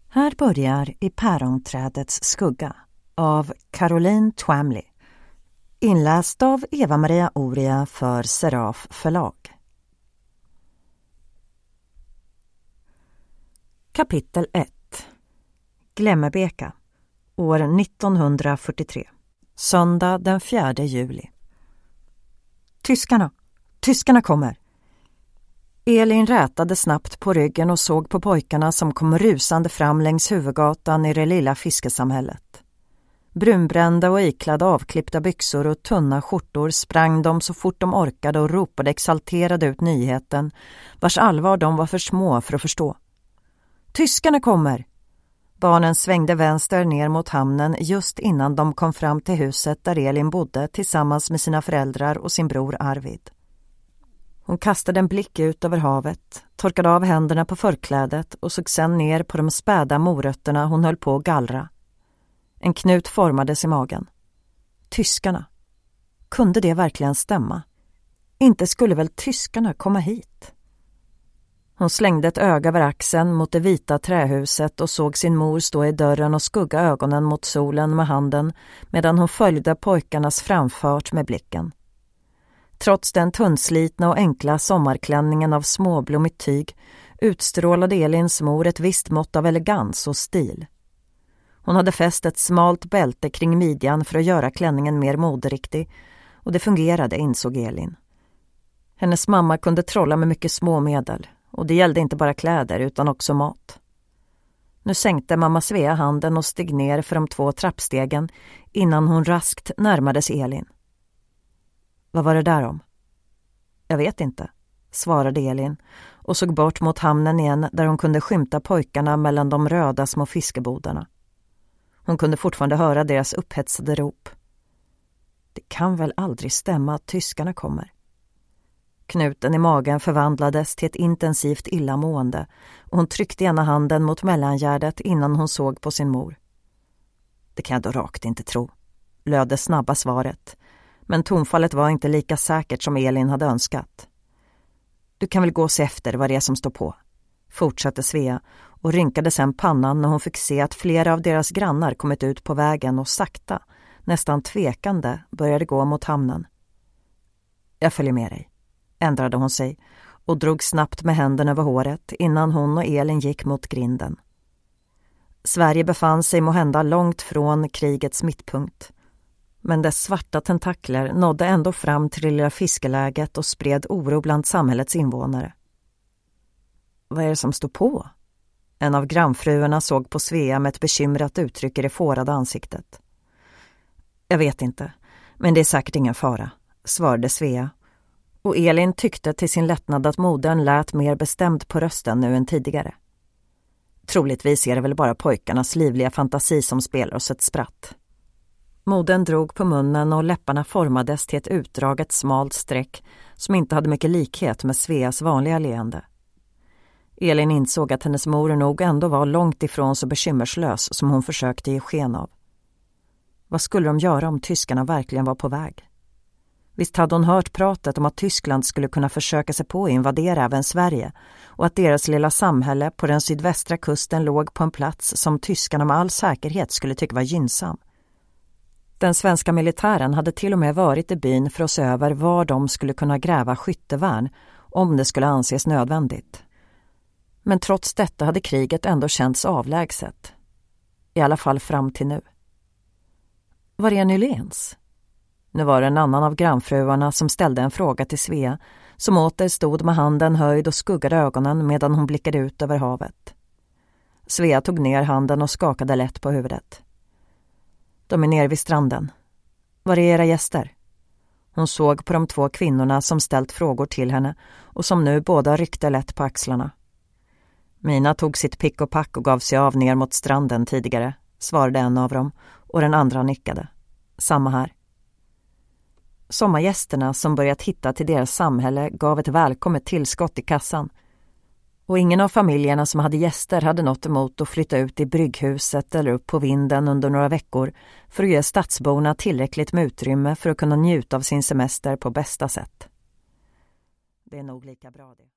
Här börjar I päronträdets skugga av Caroline Twamley. Inläst av Eva-Maria Oria för Seraf förlag. Kapitel 1. Glemmebeka. År 1943. Söndag den 4 juli. Tyskarna kommer. Elin rätade snabbt på ryggen och såg på pojkarna som kom rusande fram längs huvudgatan i det lilla fiskesamhället. Brunbrända och iklädda avklippta byxor och tunna skjortor sprang de så fort de orkade och ropade exalterade ut nyheten, vars allvar de var för små för att förstå. Tyskarna kommer! Barnen svängde vänster ner mot hamnen just innan de kom fram till huset där Elin bodde tillsammans med sina föräldrar och sin bror Arvid. Hon kastade en blick ut över havet, torkade av händerna på förklädet och såg sedan ner på de späda morötterna hon höll på att gallra. En knut formades i magen. Tyskarna. Kunde det verkligen stämma? Inte skulle väl tyskarna komma hit? Hon slängde ett öga över axeln mot det vita trähuset och såg sin mor stå i dörren och skugga ögonen mot solen med handen medan hon följde pojkarnas framfart med blicken. Trots den tunnslitna och enkla sommarklänningen av småblommigt tyg utstrålade Elins mor ett visst mått av elegans och stil. Hon hade fäst ett smalt bälte kring midjan för att göra klänningen mer moderiktig, och det fungerade, insåg Elin. Hennes mamma kunde trolla med mycket små medel, och det gällde inte bara kläder utan också mat. Nu sänkte mamma Svea handen och steg ner för de 2 trappstegen innan hon raskt närmade sig Elin. Vad var det där om? Jag vet inte, svarade Elin och såg bort mot hamnen igen där hon kunde skymta pojkarna mellan de röda små fiskebodarna. Hon kunde fortfarande höra deras upphetsade rop. Det kan väl aldrig stämma att tyskarna kommer. Knuten i magen förvandlades till ett intensivt illamående och hon tryckte ena handen mot mellangärdet innan hon såg på sin mor. Det kan jag då rakt inte tro, löd det snabba svaret. Men tonfallet var inte lika säkert som Elin hade önskat. Du kan väl gå och se efter vad det är som står på, fortsatte Svea och rynkade sen pannan när hon fick se att flera av deras grannar kommit ut på vägen och sakta, nästan tvekande, började gå mot hamnen. Jag följer med dig, ändrade hon sig och drog snabbt med händerna över håret innan hon och Elin gick mot grinden. Sverige befann sig måhända långt från krigets mittpunkt. Men dess svarta tentakler nådde ändå fram till det lilla fiskeläget och spred oro bland samhällets invånare. Vad är det som står på? En av grannfruarna såg på Svea med ett bekymrat uttryck i det fårade ansiktet. Jag vet inte, men det är säkert ingen fara, svarade Svea. Och Elin tyckte till sin lättnad att modern lät mer bestämd på rösten nu än tidigare. Troligtvis är det väl bara pojkarnas livliga fantasi som spelar oss ett spratt. Modern drog på munnen och läpparna formades till ett utdraget smalt streck som inte hade mycket likhet med Sveas vanliga leende. Elin insåg att hennes mor nog ändå var långt ifrån så bekymmerslös som hon försökte ge sken av. Vad skulle de göra om tyskarna verkligen var på väg? Visst hade hon hört pratet om att Tyskland skulle kunna försöka sig på att invadera även Sverige och att deras lilla samhälle på den sydvästra kusten låg på en plats som tyskarna med all säkerhet skulle tycka var gynnsam. Den svenska militären hade till och med varit i byn för att se över var de skulle kunna gräva skyttevärn om det skulle anses nödvändigt. Men trots detta hade kriget ändå känts avlägset. I alla fall fram till nu. Var är Nyléns? Nu var det en annan av grannfruarna som ställde en fråga till Svea, som åter stod med handen höjd och skuggade ögonen medan hon blickade ut över havet. Svea tog ner handen och skakade lätt på huvudet. De är nere vid stranden. Var är era gäster? Hon såg på de 2 kvinnorna som ställt frågor till henne och som nu båda ryckte lätt på axlarna. Mina tog sitt pick och pack och gav sig av ner mot stranden tidigare, svarade en av dem, och den andra nickade. Samma här. Sommargästerna som börjat hitta till deras samhälle gav ett välkommet tillskott i kassan. Och ingen av familjerna som hade gäster hade något emot att flytta ut i brygghuset eller upp på vinden under några veckor för att ge stadsborna tillräckligt med utrymme för att kunna njuta av sin semester på bästa sätt. Det är nog lika bra det.